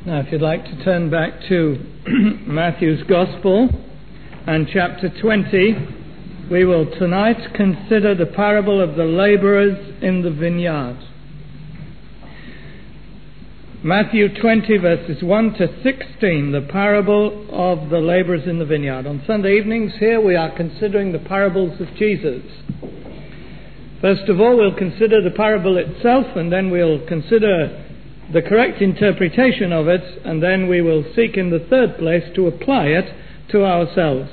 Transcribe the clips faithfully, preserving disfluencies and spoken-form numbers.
Now, if you'd like to turn back to Matthew's Gospel and chapter twenty, we will tonight consider the parable of the labourers in the vineyard. Matthew twenty, verses one to sixteen, the parable of the labourers in the vineyard. On Sunday evenings here we are considering the parables of Jesus. First of all, we'll consider the parable itself, and then we'll consider the correct interpretation of it, and then we will seek in the third place to apply it to ourselves.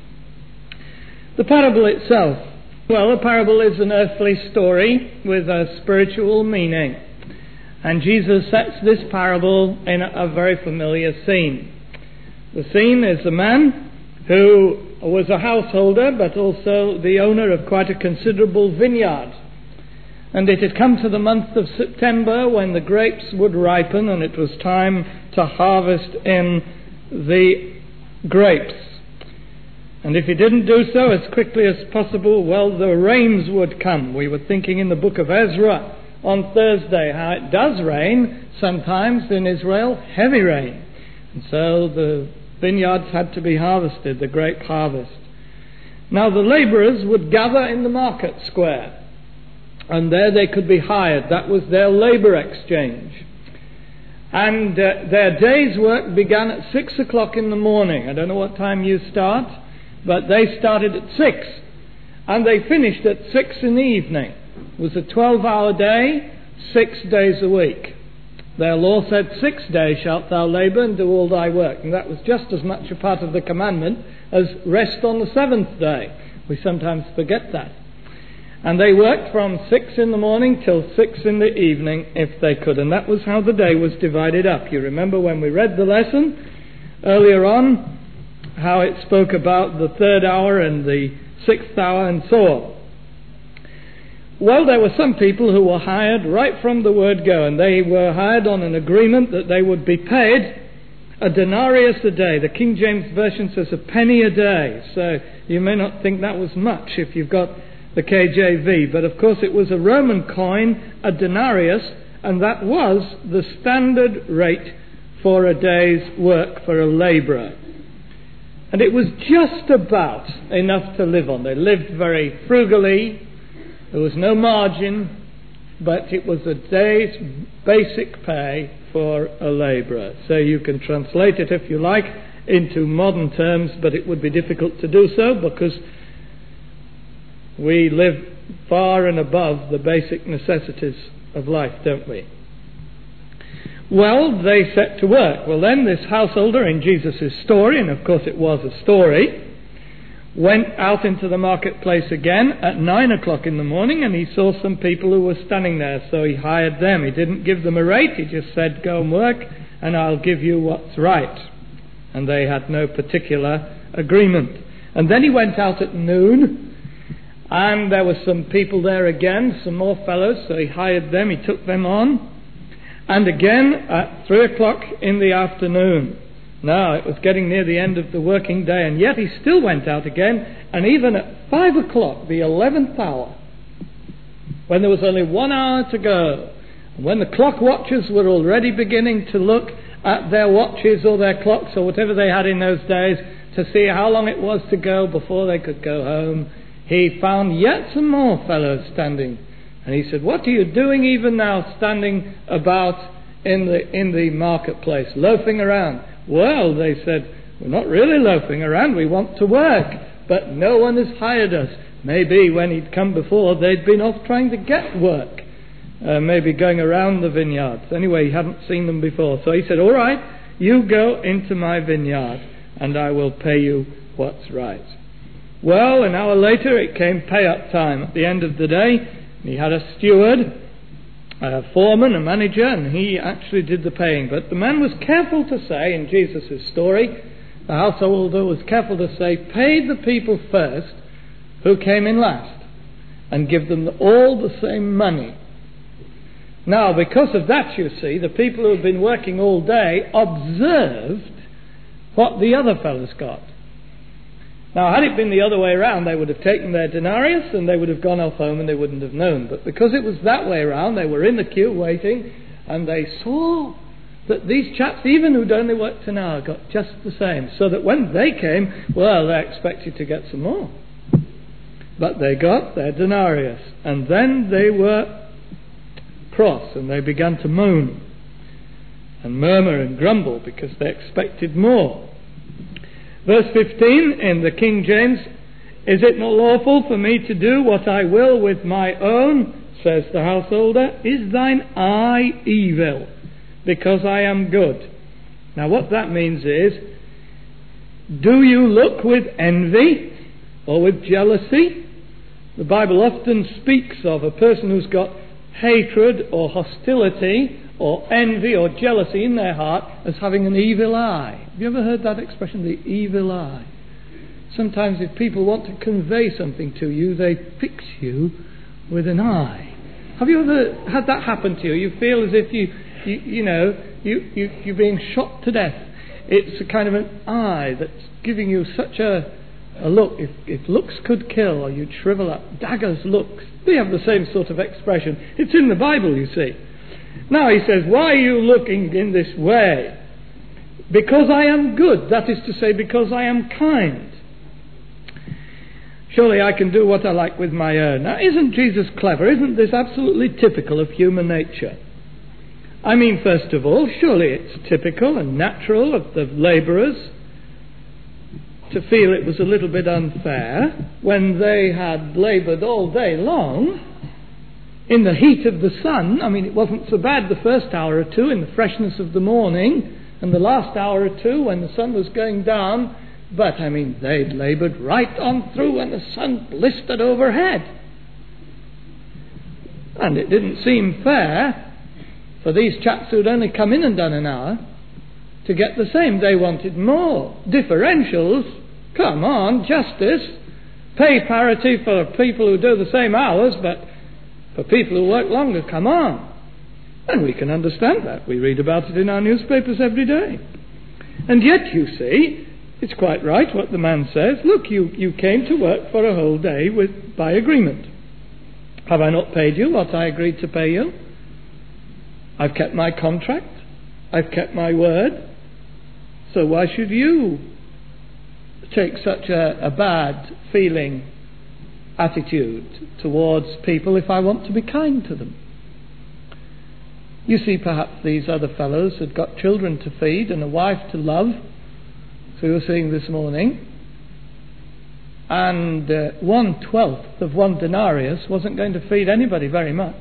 The parable itself. Well, a parable is an earthly story with a spiritual meaning. And Jesus sets this parable in a very familiar scene. The scene is a man who was a householder, but also the owner of quite a considerable vineyard. And it had come to the month of September when the grapes would ripen, and it was time to harvest in the grapes. And if he didn't do so as quickly as possible, well, the rains would come. We were thinking in the book of Ezra on Thursday how it does rain sometimes in Israel, heavy rain. And so the vineyards had to be harvested, the grape harvest. Now the labourers would gather in the market square, and there they could be hired. That was their labour exchange. And uh, their day's work began at six o'clock in the morning. I don't know what time you start, but they started at six, and they finished at six in the evening. It was a twelve-hour day, six days a week. Their law said, six days shalt thou labour and do all thy work. And that was just as much a part of the commandment as rest on the seventh day. We sometimes forget that. And they worked from six in the morning till six in the evening if they could. And that was how the day was divided up. You remember when we read the lesson earlier on, how it spoke about the third hour and the sixth hour and so on. Well, there were some people who were hired right from the word go, and they were hired on an agreement that they would be paid a denarius a day. The King James Version says a penny a day. So you may not think that was much if you've got the K J V, but of course it was a Roman coin, a denarius, and that was the standard rate for a day's work for a labourer. And it was just about enough to live on. They lived very frugally. There was no margin, but it was a day's basic pay for a labourer. So you can translate it, if you like, into modern terms, but it would be difficult to do so because we live far and above the basic necessities of life, don't we? Well, they set to work. Well, then this householder in Jesus' story, and of course it was a story, went out into the marketplace again at nine o'clock in the morning, and he saw some people who were standing there, so he hired them. He didn't give them a rate, he just said, go and work, and I'll give you what's right. And they had no particular agreement. And then he went out at noon, and there were some people there again, some more fellows, so he hired them, he took them on. And again at three o'clock in the afternoon. Now it was getting near the end of the working day, and yet he still went out again, and even at five o'clock, the eleventh hour, when there was only one hour to go, and when the clock watchers were already beginning to look at their watches or their clocks or whatever they had in those days to see how long it was to go before they could go home, he found yet some more fellows standing. And he said, what are you doing even now standing about in the in the marketplace, loafing around? Well, they said, we're not really loafing around, we want to work, but no one has hired us. Maybe when he'd come before, they'd been off trying to get work, uh, maybe going around the vineyards. Anyway, he hadn't seen them before. So he said, all right, you go into my vineyard, and I will pay you what's right. Well, an hour later, it came pay-up time at the end of the day. He had a steward, a foreman, a manager, and he actually did the paying. But the man was careful to say, in Jesus' story, the householder was careful to say, pay the people first who came in last, and give them all the same money. Now, because of that, you see, the people who had been working all day observed what the other fellows got. Now, had it been the other way around, they would have taken their denarius and they would have gone off home and they wouldn't have known. But because it was that way around, they were in the queue waiting, and they saw that these chaps, even who'd only worked an hour, got just the same. So that when they came, well, they expected to get some more. But they got their denarius. And then they were cross and they began to moan and murmur and grumble because they expected more. Verse fifteen in the King James, "Is it not lawful for me to do what I will with my own, says the householder? Is thine eye evil, because I am good?" Now what that means is, do you look with envy or with jealousy? The Bible often speaks of a person who's got hatred or hostility or envy or jealousy in their heart as having an evil eye. Have you ever heard that expression, the evil eye? Sometimes if people want to convey something to you, they fix you with an eye. Have you ever had that happen to you? You feel as if you, you, you know, you, you, you're being shot to death. It's a kind of an eye that's giving you such a, a look. If, if looks could kill, or you'd shrivel up. Daggers looks. They have the same sort of expression. It's in the Bible, you see. Now he says, why are you looking in this way? Because I am good. That is to say, because I am kind. Surely I can do what I like with my own. Now, isn't Jesus clever? Isn't this absolutely typical of human nature? I mean, first of all, surely it's typical and natural of the labourers to feel it was a little bit unfair when they had laboured all day long in the heat of the sun. I mean, it wasn't so bad the first hour or two in the freshness of the morning, and the last hour or two when the sun was going down. But, I mean, they'd laboured right on through when the sun blistered overhead. And it didn't seem fair for these chaps who'd only come in and done an hour to get the same. They wanted more. Differentials? Come on, justice. Pay parity for people who do the same hours, but for people who work longer, come on. And we can understand that. We read about it in our newspapers every day. And yet, you see, it's quite right what the man says. Look, you, you came to work for a whole day with by agreement. Have I not paid you what I agreed to pay you? I've kept my contract. I've kept my word. So why should you take such a, a bad feeling attitude towards people if I want to be kind to them? You see, perhaps these other fellows had got children to feed and a wife to love, as we were seeing this morning, and uh, one twelfth of one denarius wasn't going to feed anybody very much.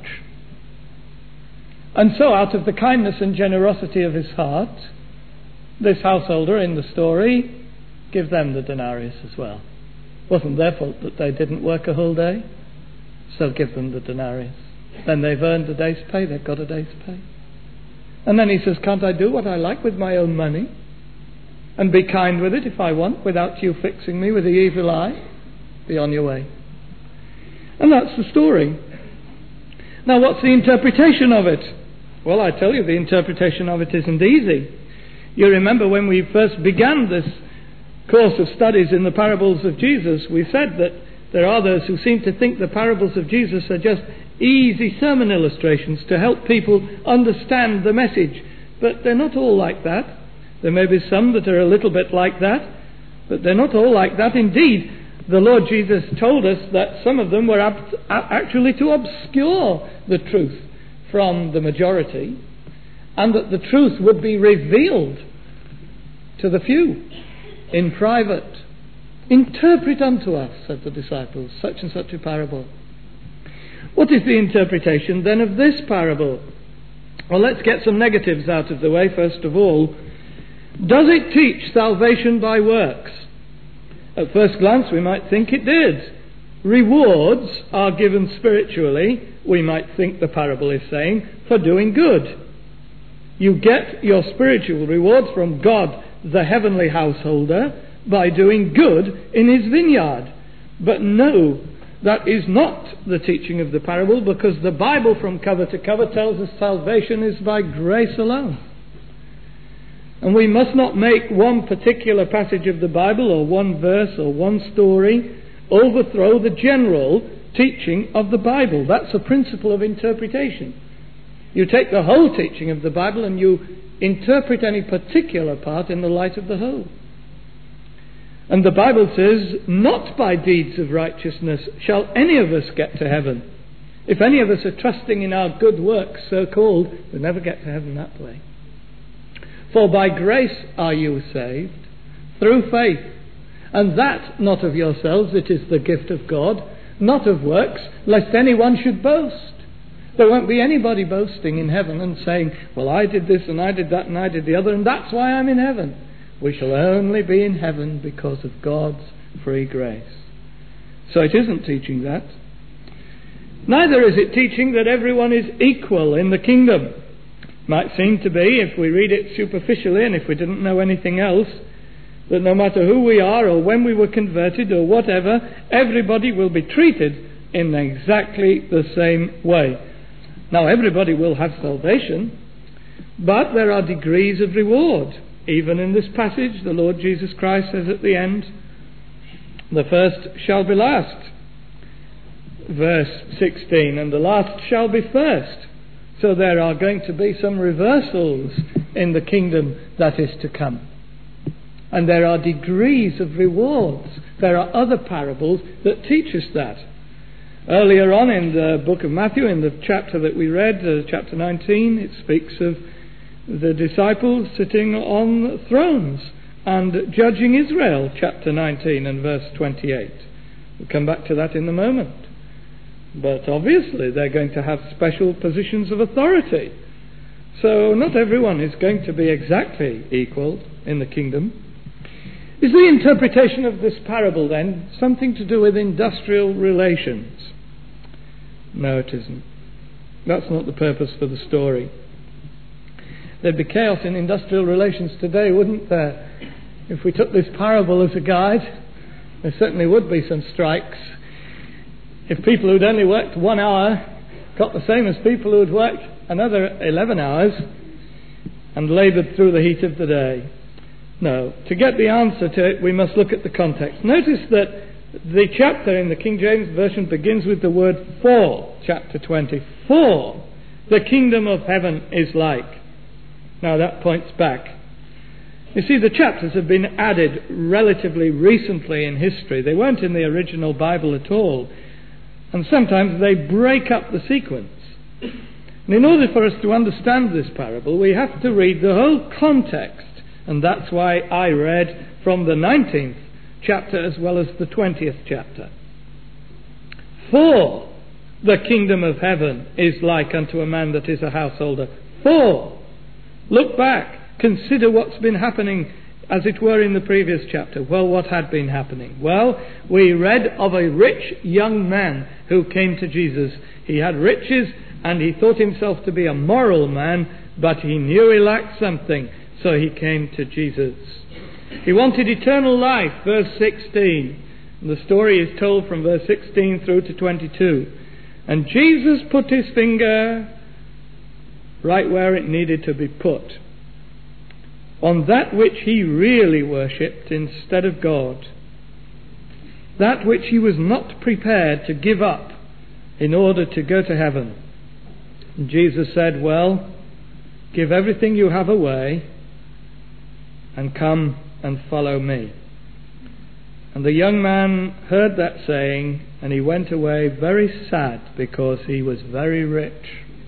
And so, out of the kindness and generosity of his heart, this householder in the story gave them the denarius as well. It wasn't their fault that they didn't work a whole day, so give them the denarius. Then they've earned a day's pay, they've got a day's pay. And then he says, can't I do what I like with my own money? And be kind with it if I want, without you fixing me with the evil eye? Be on your way. And that's the story. Now, what's the interpretation of it? Well, I tell you, the interpretation of it isn't easy. You remember when we first began this course of studies in the parables of Jesus, we said that there are those who seem to think the parables of Jesus are just easy sermon illustrations to help people understand the message. But they're not all like that. There may be some that are a little bit like that, but they're not all like that. Indeed, the Lord Jesus told us that some of them were apt, actually to obscure the truth from the majority, and that the truth would be revealed to the few in private. Interpret unto us, said the disciples, such and such a parable. What is the interpretation then of this parable? Well, let's get some negatives out of the way first of all. Does it teach salvation by works? At first glance we might think it did. Rewards are given spiritually, we might think the parable is saying, for doing good. You get your spiritual rewards from God, the heavenly householder, by doing good in his vineyard. But no, that is not the teaching of the parable, because the Bible from cover to cover tells us salvation is by grace alone. And we must not make one particular passage of the Bible or one verse or one story overthrow the general teaching of the Bible. That's a principle of interpretation. You take the whole teaching of the Bible and you interpret any particular part in the light of the whole. And the Bible says, not by deeds of righteousness shall any of us get to heaven. If any of us are trusting in our good works, so-called, we'll never get to heaven that way. For by grace are you saved, through faith, and that not of yourselves, it is the gift of God, not of works, lest anyone should boast. There won't be anybody boasting in heaven and saying, well, I did this and I did that and I did the other, and that's why I'm in heaven. We shall only be in heaven because of God's free grace. So it isn't teaching that. Neither is it teaching that everyone is equal in the kingdom. Might seem to be, if we read it superficially and if we didn't know anything else, that no matter who we are or when we were converted or whatever, everybody will be treated in exactly the same way. Now, everybody will have salvation, but there are degrees of reward. Even in this passage, the Lord Jesus Christ says at the end, the first shall be last. Verse sixteen, and the last shall be first. So there are going to be some reversals in the kingdom that is to come. And there are degrees of rewards. There are other parables that teach us that. Earlier on in the book of Matthew, in the chapter that we read, uh, chapter nineteen, it speaks of the disciples sitting on thrones and judging Israel, chapter nineteen and verse twenty-eight. We'll come back to that in a moment. But obviously they're going to have special positions of authority. So not everyone is going to be exactly equal in the kingdom. Is the interpretation of this parable then something to do with industrial relations? No, it isn't. That's not the purpose for the story. There'd be chaos in industrial relations today, wouldn't there? If we took this parable as a guide, there certainly would be some strikes. If people who'd only worked one hour got the same as people who'd worked another eleven hours and laboured through the heat of the day. No, to get the answer to it, we must look at the context. Notice that the chapter in the King James Version begins with the word for, chapter twenty. For the kingdom of heaven is like. Now that points back. You see, the chapters have been added relatively recently in history. They weren't in the original Bible at all. And sometimes they break up the sequence. And in order for us to understand this parable, we have to read the whole context. And that's why I read from the nineteenth chapter as well as the twentieth chapter. For the kingdom of heaven is like unto a man that is a householder. For, look back, consider what's been happening as it were in the previous chapter. Well, what had been happening? Well, we read of a rich young man who came to Jesus. He had riches and he thought himself to be a moral man, but he knew he lacked something, so he came to Jesus. He wanted eternal life, verse sixteen. And the story is told from verse sixteen through to twenty-two. And Jesus put his finger right where it needed to be put, on that which he really worshipped instead of God, that which he was not prepared to give up in order to go to heaven. And Jesus said, well, give everything you have away and come and follow me. And the young man heard that saying, and he went away very sad because he was very rich.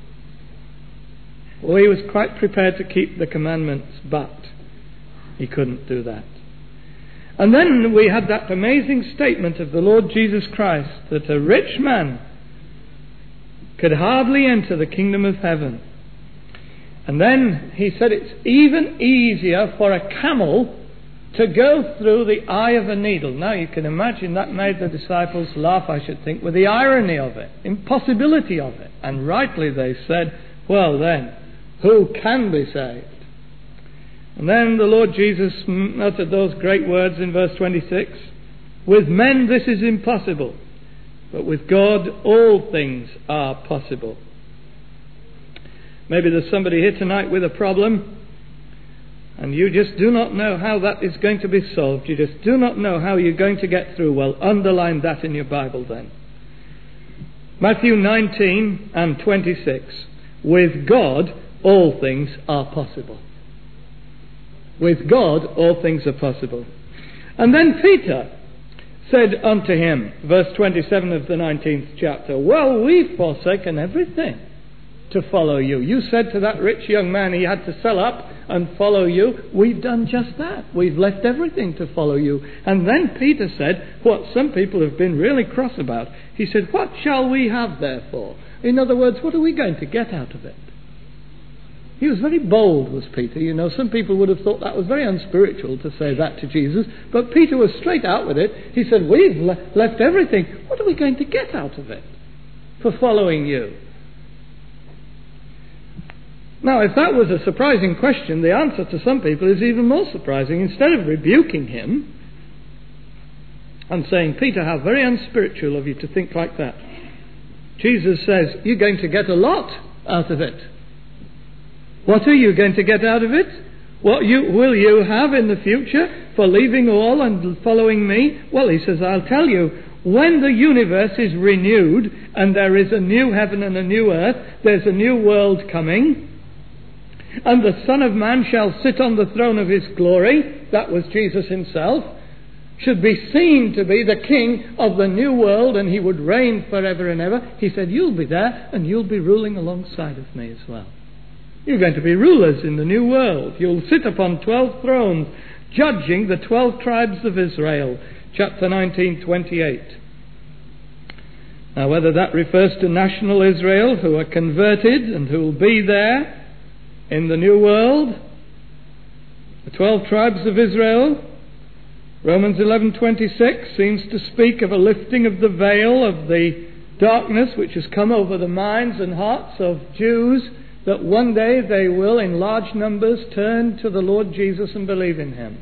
Well, he was quite prepared to keep the commandments, but he couldn't do that. And then we had that amazing statement of the Lord Jesus Christ that a rich man could hardly enter the kingdom of heaven. And then he said it's even easier for a camel to go through the eye of a needle. Now you can imagine that made the disciples laugh, I should think, with the irony of it, impossibility of it. And rightly they said, well then, who can be saved? And then the Lord Jesus uttered those great words in verse twenty-six. With men this is impossible, but with God all things are possible. Maybe there's somebody here tonight with a problem, and you just do not know how that is going to be solved. You just do not know how you're going to get through. Well, underline that in your Bible then. Matthew nineteen and twenty-six. With God all things are possible. With God all things are possible. And then Peter said unto him, verse twenty-seven of the nineteenth chapter, well, we've forsaken everything to follow you. You said to that rich young man he had to sell up and follow you. We've done just that. We've left everything to follow you. And then Peter said what some people have been really cross about. He said, what shall we have therefore? In other words, what are we going to get out of it? He was very bold, was Peter. You know, some people would have thought that was very unspiritual to say that to Jesus. But Peter was straight out with it. He said, we've le- left everything. What are we going to get out of it for following you? Now, if that was a surprising question, the answer to some people is even more surprising. Instead of rebuking him and saying, Peter, how very unspiritual of you to think like that, Jesus says, you're going to get a lot out of it. What are you going to get out of it? What you, will you have in the future for leaving all and following me? Well, he says, I'll tell you, when the universe is renewed and there is a new heaven and a new earth, there's a new world coming, and the Son of Man shall sit on the throne of his glory, that was Jesus himself, should be seen to be the king of the new world, and he would reign forever and ever. He said, you'll be there and you'll be ruling alongside of me as well. You're going to be rulers in the new world. You'll sit upon twelve thrones, judging the twelve tribes of Israel. Chapter nineteen, twenty-eight. Now, whether that refers to national Israel, who are converted and who will be there in the new world, the twelve tribes of Israel, Romans eleven twenty-six seems to speak of a lifting of the veil of the darkness which has come over the minds and hearts of Jews, that one day they will in large numbers turn to the Lord Jesus and believe in him.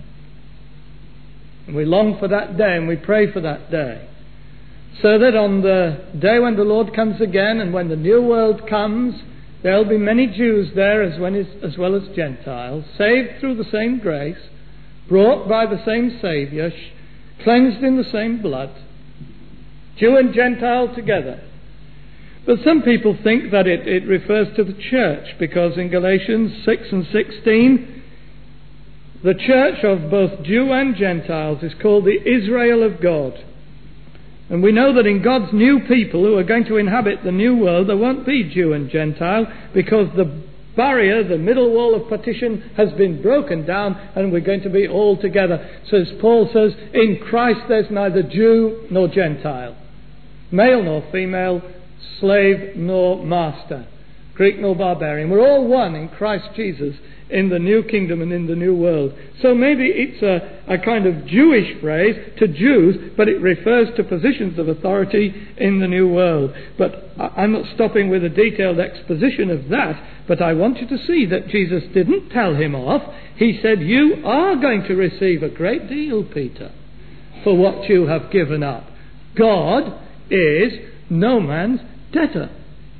And we long for that day and we pray for that day, so that on the day when the Lord comes again and when the new world comes, there will be many Jews there as well as, as well as Gentiles, saved through the same grace, brought by the same Saviour, cleansed in the same blood, Jew and Gentile together. But some people think that it, it refers to the church, because in Galatians six and sixteen, the church of both Jew and Gentiles is called the Israel of God. And we know that in God's new people who are going to inhabit the new world, there won't be Jew and Gentile, because the barrier, the middle wall of partition, has been broken down and we're going to be all together. So as Paul says, in Christ there's neither Jew nor Gentile, male nor female, slave nor master, Greek nor barbarian. We're all one in Christ Jesus in the new kingdom and in the new world. So maybe it's a, a kind of Jewish phrase to Jews, but it refers to positions of authority in the new world. But I'm not stopping with a detailed exposition of that, but I want you to see that Jesus didn't tell him off. He said, you are going to receive a great deal, Peter, for what you have given up. God is no man's debtor.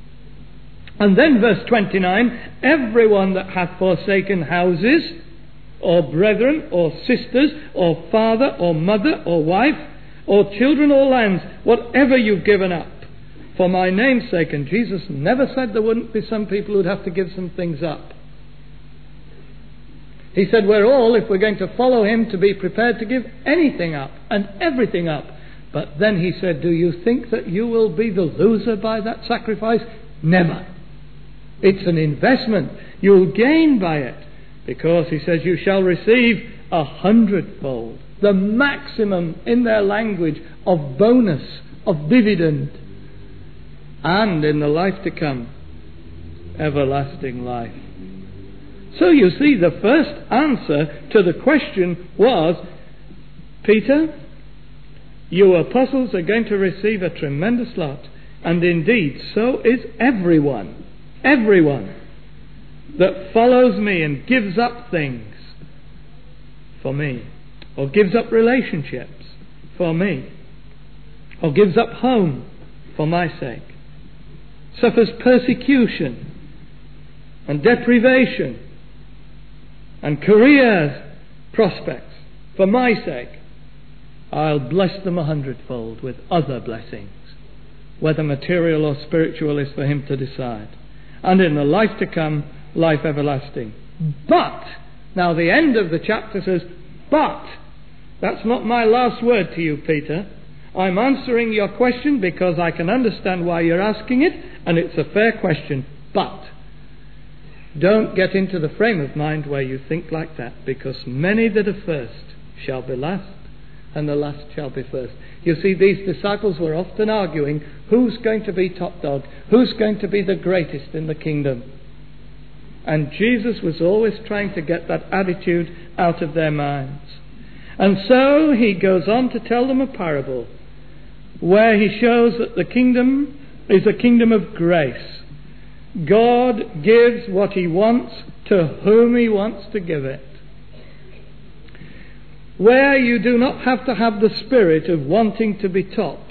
And then verse twenty-nine, everyone that hath forsaken houses, or brethren, or sisters, or father, or mother, or wife, or children, or lands, whatever you've given up, for my name's sake. And Jesus never said there wouldn't be some people who'd have to give some things up. He said we're all, if we're going to follow him, to be prepared to give anything up and everything up. But then he said, do you think that you will be the loser by that sacrifice? Never. It's an investment. You'll gain by it, because he says you shall receive a hundredfold, the maximum in their language of bonus, of dividend, and in the life to come, everlasting life. So you see, the first answer to the question was, Peter, you apostles are going to receive a tremendous lot, and indeed so is everyone. Everyone that follows me and gives up things for me, or gives up relationships for me, or gives up home for my sake, suffers persecution and deprivation and career prospects for my sake, I'll bless them a hundredfold with other blessings, whether material or spiritual is for him to decide. And in the life to come, life everlasting. But Now the end of the chapter says, but that's not my last word to you, Peter. I'm answering your question because I can understand why you're asking it, and it's a fair question. But don't get into the frame of mind where you think like that, because many that are first shall be last, and the last shall be first. You see, these disciples were often arguing, who's going to be top dog? Who's going to be the greatest in the kingdom? And Jesus was always trying to get that attitude out of their minds. And so he goes on to tell them a parable where he shows that the kingdom is a kingdom of grace. God gives what he wants to whom he wants to give it. Where you do not have to have the spirit of wanting to be tops.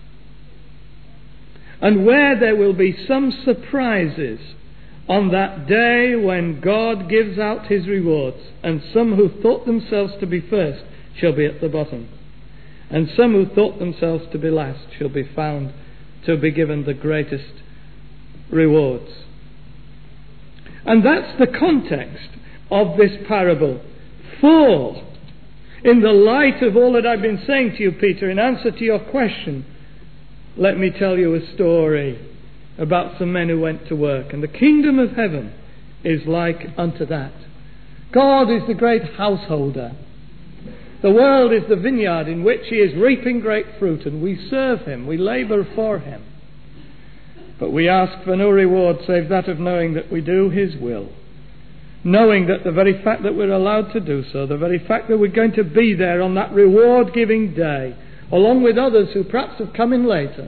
And where there will be some surprises on that day when God gives out his rewards, and some who thought themselves to be first shall be at the bottom, and some who thought themselves to be last shall be found to be given the greatest rewards. And that's the context of this parable. For, in the light of all that I've been saying to you, Peter, in answer to your question, let me tell you a story about some men who went to work. And the kingdom of heaven is like unto that. God is the great householder. The world is the vineyard in which he is reaping great fruit, and we serve him, we labour for him. But we ask for no reward save that of knowing that we do his will. Knowing that the very fact that we're allowed to do so, the very fact that we're going to be there on that reward-giving day, along with others who perhaps have come in later,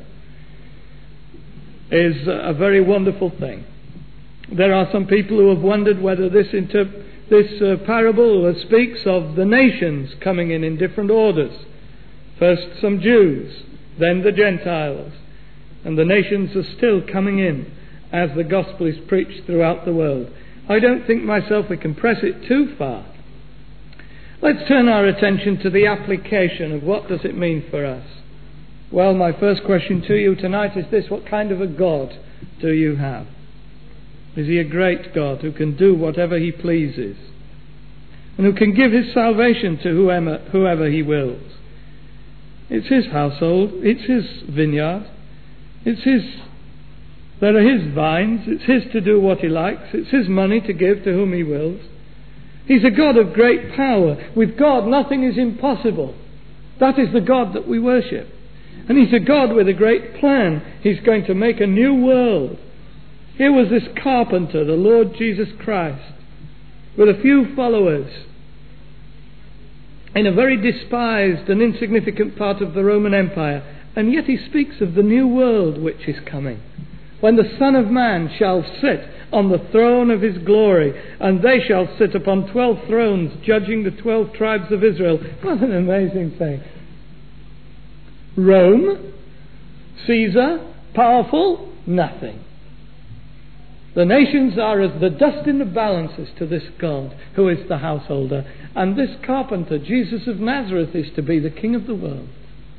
is a very wonderful thing. There are some people who have wondered whether this inter- this uh, parable speaks of the nations coming in in different orders. First some Jews, then the Gentiles, and the nations are still coming in as the gospel is preached throughout the world. I don't think myself we can press it too far. Let's turn our attention to the application of what does it mean for us. Well, my first question to you tonight is this: what kind of a God do you have? Is he a great God who can do whatever he pleases, and who can give his salvation to whoever, whoever he wills? It's his household, it's his vineyard, it's his, there are his vines, it's his to do what he likes, it's his money to give to whom he wills. He's a God of great power. With God nothing is impossible. That is the God that we worship. And he's a God with a great plan. He's going to make a new world. Here was this carpenter, the Lord Jesus Christ, with a few followers in a very despised and insignificant part of the Roman Empire. And yet he speaks of the new world which is coming, when the Son of Man shall sit on the throne of his glory, and they shall sit upon twelve thrones, judging the twelve tribes of Israel. What an amazing thing. Rome, Caesar, powerful, nothing. The nations are as the dust in the balances to this God who is the householder. And this carpenter, Jesus of Nazareth, is to be the King of the world.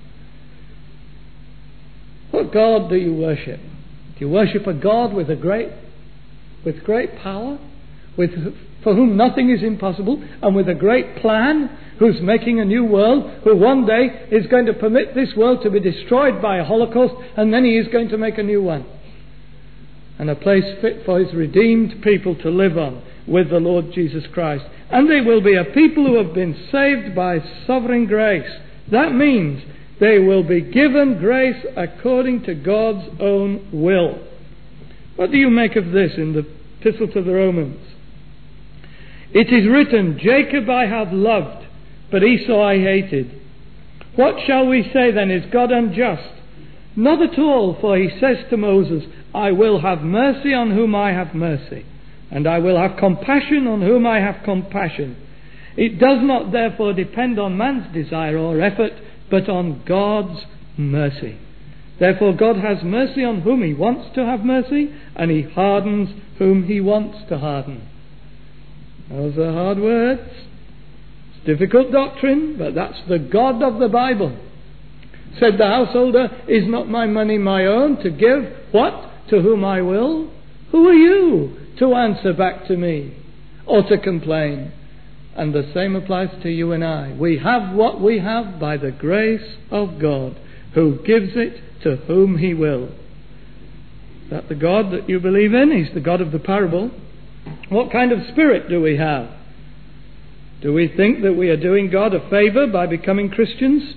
What God do you worship? Do you worship a God with a great, with great power, with for whom nothing is impossible, and with a great plan, who's making a new world, who one day is going to permit this world to be destroyed by a Holocaust, and then he is going to make a new one, and a place fit for his redeemed people to live on with the Lord Jesus Christ? And they will be a people who have been saved by sovereign grace. That means they will be given grace according to God's own will. What do you make of this in the Epistle to the Romans? It is written, Jacob I have loved, but Esau I hated. What shall we say then? Is God unjust? Not at all, for he says to Moses, I will have mercy on whom I have mercy, and I will have compassion on whom I have compassion. It does not therefore depend on man's desire or effort, but on God's mercy. Therefore God has mercy on whom he wants to have mercy, and he hardens whom he wants to harden. Those are hard words. It's difficult doctrine, but that's the God of the Bible. Said the householder, is not my money my own to give what? To whom I will? Who are you to answer back to me or to complain? And the same applies to you and I. We have what we have by the grace of God, who gives it to whom he will. Is that the God that you believe in? He's the God of the parable. What kind of spirit do we have? Do we think that we are doing God a favour by becoming Christians?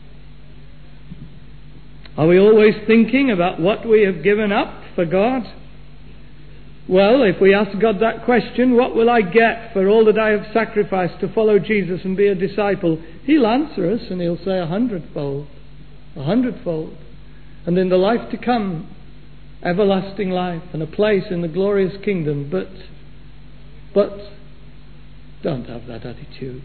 Are we always thinking about what we have given up for God? Well, if we ask God that question, what will I get for all that I have sacrificed to follow Jesus and be a disciple? He'll answer us and he'll say a hundredfold, a hundredfold. And in the life to come, everlasting life and a place in the glorious kingdom. But, but, don't have that attitude.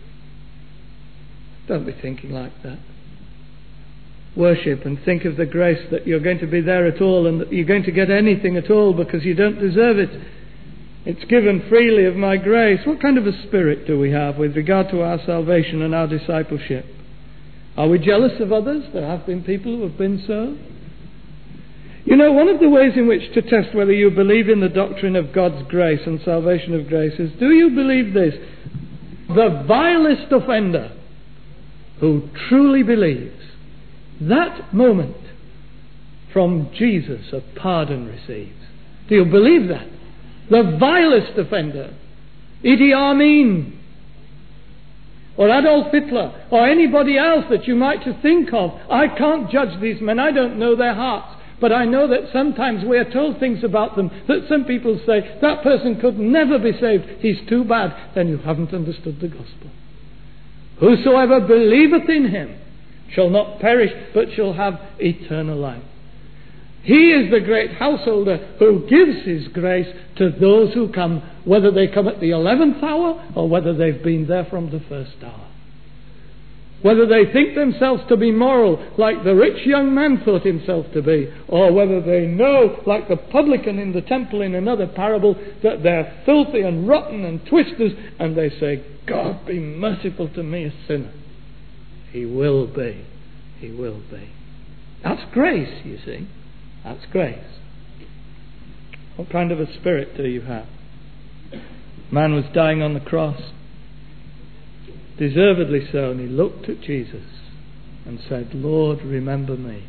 Don't be thinking like that. Worship and think of the grace that you're going to be there at all and that you're going to get anything at all because you don't deserve it. It's given freely of my grace. What kind of a spirit do we have with regard to our salvation and our discipleship? Are we jealous of others? There have been people who have been so. You know, one of the ways in which to test whether you believe in the doctrine of God's grace and salvation of grace is, do you believe this? The vilest offender who truly believes that moment from Jesus a pardon receives. Do you believe that? The vilest offender, Idi Amin, or Adolf Hitler, or anybody else that you might think of. I can't judge these men. I don't know their hearts. But I know that sometimes we are told things about them that some people say, that person could never be saved. He's too bad. Then you haven't understood the gospel. Whosoever believeth in him shall not perish, but shall have eternal life. He is the great householder who gives his grace to those who come, whether they come at the eleventh hour or whether they've been there from the first hour. Whether they think themselves to be moral, like the rich young man thought himself to be, or whether they know, like the publican in the temple in another parable, that they're filthy and rotten and twisters, and they say, God be merciful to me, a sinner. He will be. He will be. That's grace, you see. That's grace. What kind of a spirit do you have? Man was dying on the cross. Deservedly so. And he looked at Jesus and said, Lord, remember me.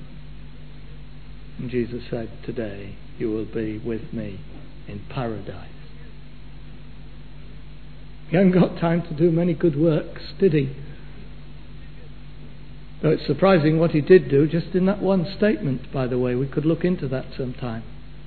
And Jesus said, today you will be with me in paradise. He hadn't got time to do many good works, did he? Though it's surprising what he did do just in that one statement, by the way. We could look into that sometime.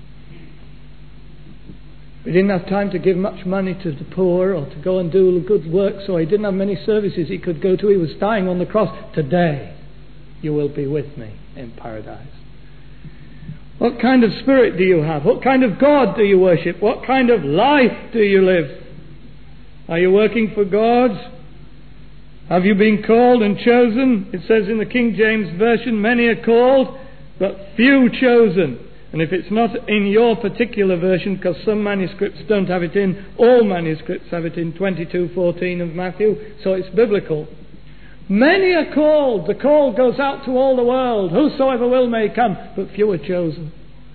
He didn't have time to give much money to the poor or to go and do good work, so he didn't have many services he could go to. He was dying on the cross. Today you will be with me in paradise. What kind of spirit do you have? What kind of God do you worship? What kind of life do you live? Are you working for God? Have you been called and chosen? It says in the King James Version, many are called, but few chosen. And if it's not in your particular version, because some manuscripts don't have it in, all manuscripts have it in twenty-two fourteen of Matthew, so it's biblical. Many are called. The call goes out to all the world. Whosoever will may come, but few are chosen.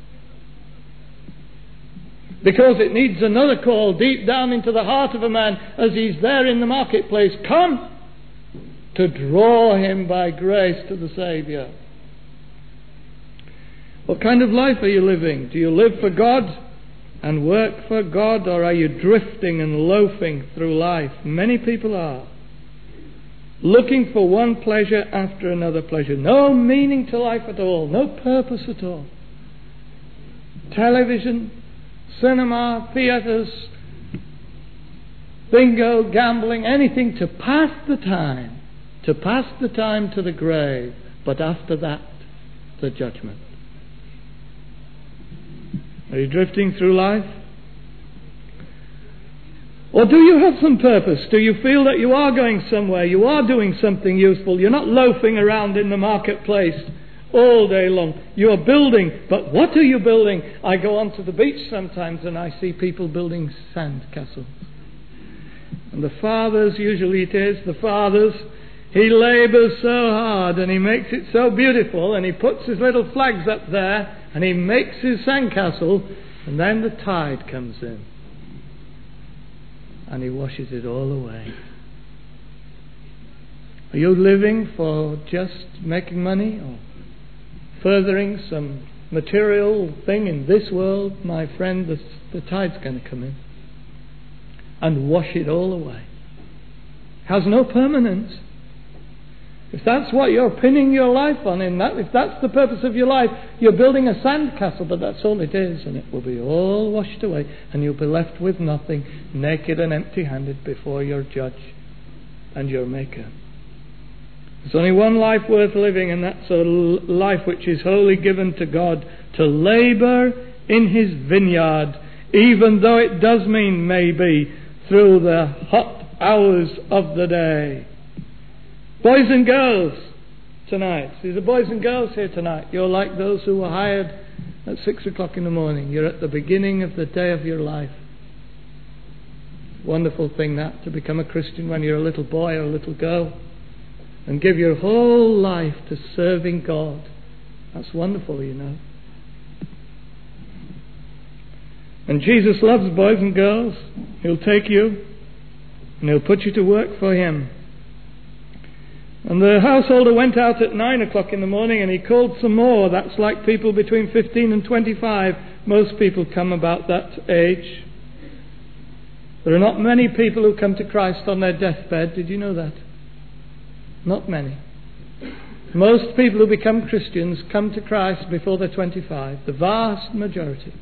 Because it needs another call deep down into the heart of a man as he's there in the marketplace. Come! To draw him by grace to the Saviour. What kind of life are you living? Do you live for God and work for God, or are you drifting and loafing through life? Many people are. Looking for one pleasure after another pleasure. No meaning to life at all. No purpose at all. Television, cinema, theatres, bingo, gambling, anything to pass the time. To pass the time to the grave. But after that, the judgment. Are you drifting through life? Or do you have some purpose? Do you feel that you are going somewhere? You are doing something useful. You're not loafing around in the marketplace all day long. You are building. But what are you building? I go onto the beach sometimes and I see people building sand castles. And the fathers, usually it is, the fathers, he labours so hard and he makes it so beautiful and he puts his little flags up there and he makes his sandcastle, and then the tide comes in and He washes it all away. Are you living for just making money or furthering some material thing in this world? My friend, the, the tide's going to come in and wash it all away. It has no permanence. If that's what you're pinning your life on, in that, if that's the purpose of your life, you're building a sandcastle, but that's all it is, and it will be all washed away, and you'll be left with nothing, naked and empty-handed before your judge and your Maker. There's only one life worth living, and that's a life which is wholly given to God, to labour in His vineyard, even though it does mean maybe through the hot hours of the day. Boys and girls tonight. See, the boys and girls here tonight. You're like those who were hired at six o'clock in the morning. You're at the beginning of the day of your life. Wonderful thing that, to become a Christian when you're a little boy or a little girl and give your whole life to serving God. That's wonderful, you know. And Jesus loves boys and girls. He'll take you and He'll put you to work for Him. And the householder went out at nine o'clock in the morning, and he called some more. That's like people between fifteen and twenty-five. Most people come about that age. There are not many people who come to Christ on their deathbed. Did you know that? Not many. Most people who become Christians come to Christ before they're twenty-five. The vast majority.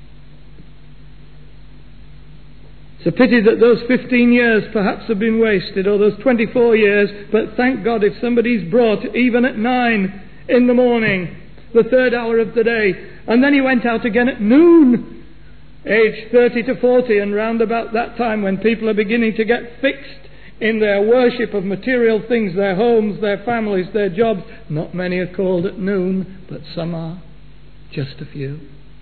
It's a pity that those fifteen years perhaps have been wasted, or those twenty-four years, but thank God if somebody's brought even at nine in the morning, the third hour of the day, and then he went out again at noon, age thirty to forty, and round about that time when people are beginning to get fixed in their worship of material things, their homes, their families, their jobs. Not many are called at noon, but some are, just a few.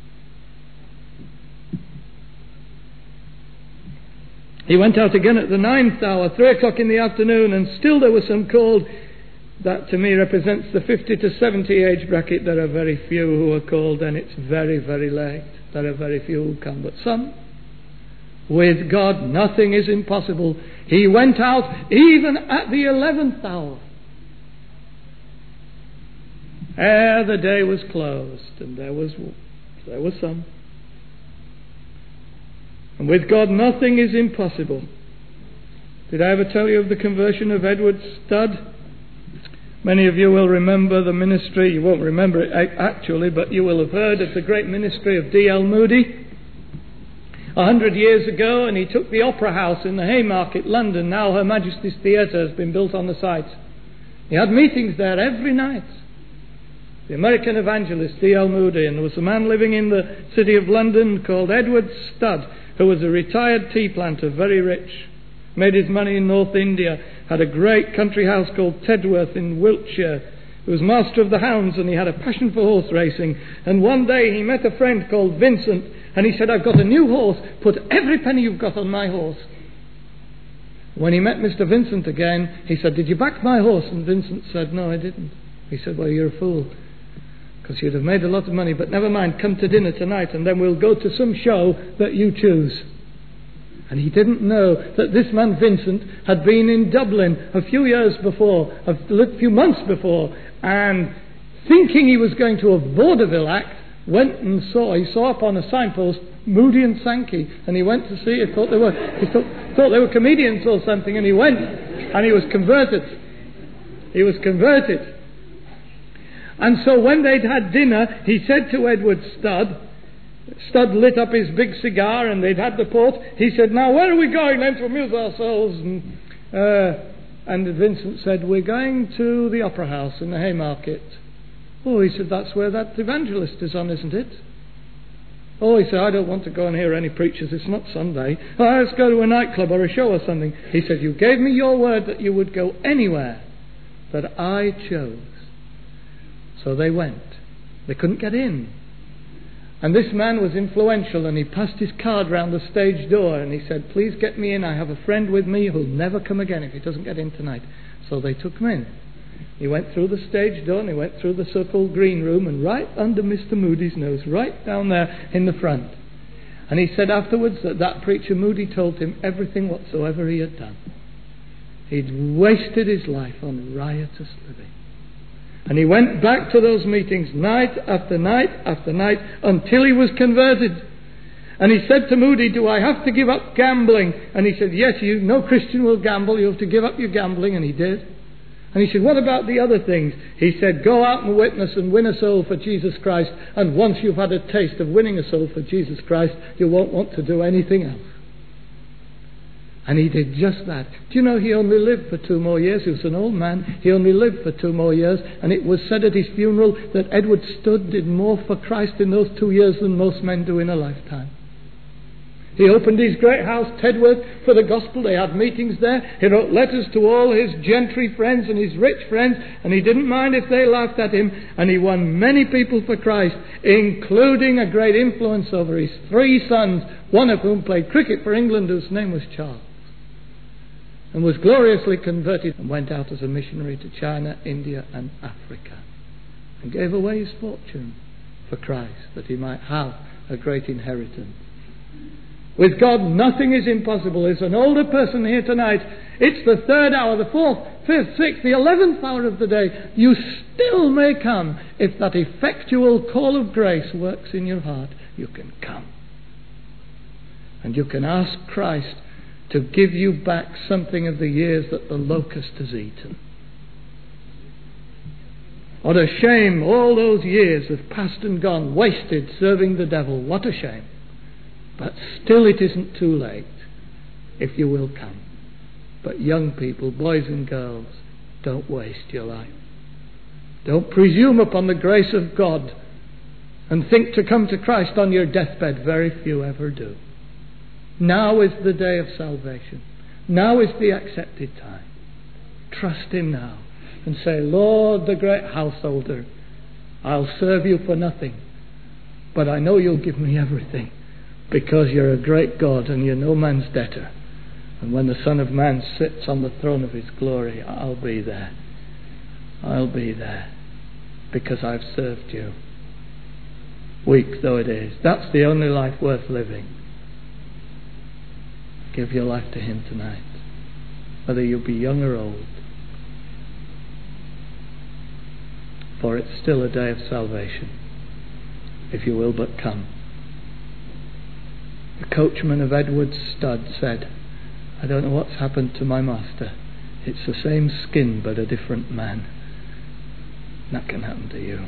He went out again at the ninth hour, three o'clock in the afternoon, and still there were some called. That to me represents the fifty to seventy age bracket. There are very few who are called, and it's very, very late. There are very few who come, but some. With God nothing is impossible. He went out even at the eleventh hour, ere the day was closed, and there was there was some. And with God nothing is impossible. Did I ever tell you of the conversion of Edward Studd? Many of you will remember the ministry. You won't remember it actually, but you will have heard of the great ministry of D L Moody. A hundred years ago, and he took the Opera House in the Haymarket, London. Now Her Majesty's Theatre has been built on the site. He had meetings there every night. The American evangelist D L Moody, and there was a man living in the city of London called Edward Studd, who was a retired tea planter, very rich, made his money in North India, had a great country house called Tedworth in Wiltshire. He was master of the hounds, and he had a passion for horse racing. And one day he met a friend called Vincent, and he said, "I've got a new horse, put every penny you've got on my horse." When he met Mister Vincent again, he said, "Did you back my horse?" And Vincent said, "No, I didn't." He said, "Well, you're a fool, because you'd have made a lot of money, but never mind, come to dinner tonight and then we'll go to some show that you choose." And he didn't know that this man Vincent had been in Dublin a few years before, a few months before, and thinking he was going to a vaudeville act, went and saw, he saw up on a signpost, Moody and Sankey, and he went to see it, thought they were, he thought, thought they were comedians or something, and he went, and he was converted. He was converted. And so when they'd had dinner, he said to Edward Studd, Studd lit up his big cigar and they'd had the port. He said, "Now where are we going then to amuse ourselves?" And, uh, and Vincent said, "We're going to the Opera House in the Haymarket." "Oh," he said, "that's where that evangelist is on, isn't it?" "Oh," he said, "I don't want to go and hear any preachers. It's not Sunday. Oh, let's go to a nightclub or a show or something." He said, "You gave me your word that you would go anywhere that I chose." So they went. They couldn't get in. And this man was influential, and he passed his card round the stage door and he said, "Please get me in. I have a friend with me who'll never come again if he doesn't get in tonight." So they took him in. He went through the stage door and he went through the so-called green room and right under Mister Moody's nose, right down there in the front. And he said afterwards that that preacher Moody told him everything whatsoever he had done. He'd wasted his life on riotous living. And he went back to those meetings night after night after night until he was converted. And he said to Moody, do I have to give up gambling? And he said, yes, you, no Christian will gamble. You have to give up your gambling. And he did. And he said, what about the other things? He said, go out and witness and win a soul for Jesus Christ. And once you've had a taste of winning a soul for Jesus Christ, you won't want to do anything else. And he did just that. Do you know he only lived for two more years? He was an old man. He only lived for two more years. And it was said at his funeral that Edward Studd did more for Christ in those two years than most men do in a lifetime. He opened his great house, Tedworth, for the gospel. They had meetings there. He wrote letters to all his gentry friends and his rich friends, and he didn't mind if they laughed at him. And he won many people for Christ, including a great influence over his three sons, one of whom played cricket for England, whose name was Charles, and was gloriously converted and went out as a missionary to China, India and Africa, and gave away his fortune for Christ, that he might have a great inheritance. With God, nothing is impossible. There's an older person here tonight. It's the third hour, the fourth, fifth, sixth, the eleventh hour of the day. You still may come. If that effectual call of grace works in your heart, you can come. And you can ask Christ to give you back something of the years that the locust has eaten. What a shame, all those years have passed and gone, wasted serving the devil. What a shame. But still it isn't too late if you will come. But young people, boys and girls, don't waste your life. Don't presume upon the grace of God and think to come to Christ on your deathbed. Very few ever do. Now is the day of salvation. Now is the accepted time. Trust Him now and say, Lord, the great householder, I'll serve you for nothing, but I know you'll give me everything. Because you're a great God and you're no man's debtor. And when the Son of Man sits on the throne of His glory, I'll be there. I'll be there. Because I've served you. Weak though it is. That's the only life worth living. Give your life to Him tonight. Whether you be young or old. For it's still a day of salvation. If you will but come. The coachman of Edward Studd said, I don't know what's happened to my master. It's the same skin but a different man. That can happen to you.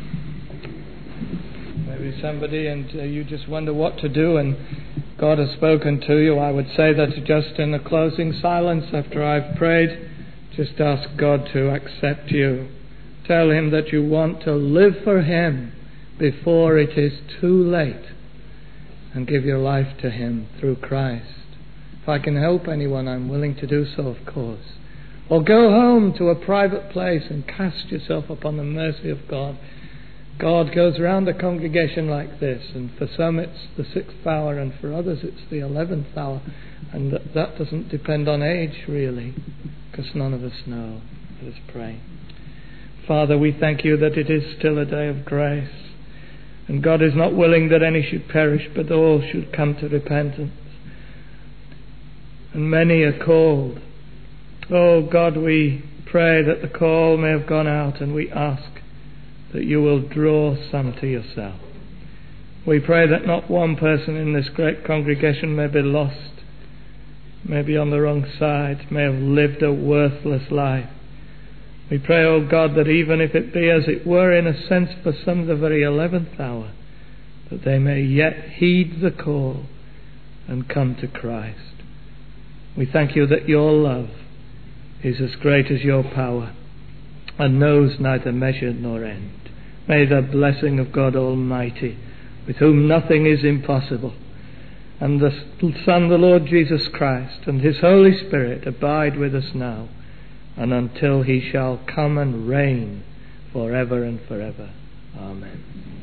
Maybe somebody and uh, you just wonder what to do and God has spoken to you. I would say that just in the closing silence after I've prayed, just ask God to accept you. Tell Him that you want to live for Him before it is too late. And give your life to Him through Christ. If I can help anyone, I'm willing to do so, of course. Or go home to a private place and cast yourself upon the mercy of God. God goes around the congregation like this, and for some it's the sixth hour, and for others it's the eleventh hour. And that, that doesn't depend on age, really, because none of us know. Let us pray. Father, we thank You that it is still a day of grace. And God is not willing that any should perish, but all should come to repentance. And many are called. Oh God, we pray that the call may have gone out, and we ask that You will draw some to Yourself. We pray that not one person in this great congregation may be lost, may be on the wrong side, may have lived a worthless life. We pray, O God, that even if it be as it were in a sense for some the very eleventh hour, that they may yet heed the call and come to Christ. We thank You that Your love is as great as Your power and knows neither measure nor end. May the blessing of God Almighty, with whom nothing is impossible, and the Son, the Lord Jesus Christ, and His Holy Spirit abide with us now and until He shall come and reign forever and forever. Amen.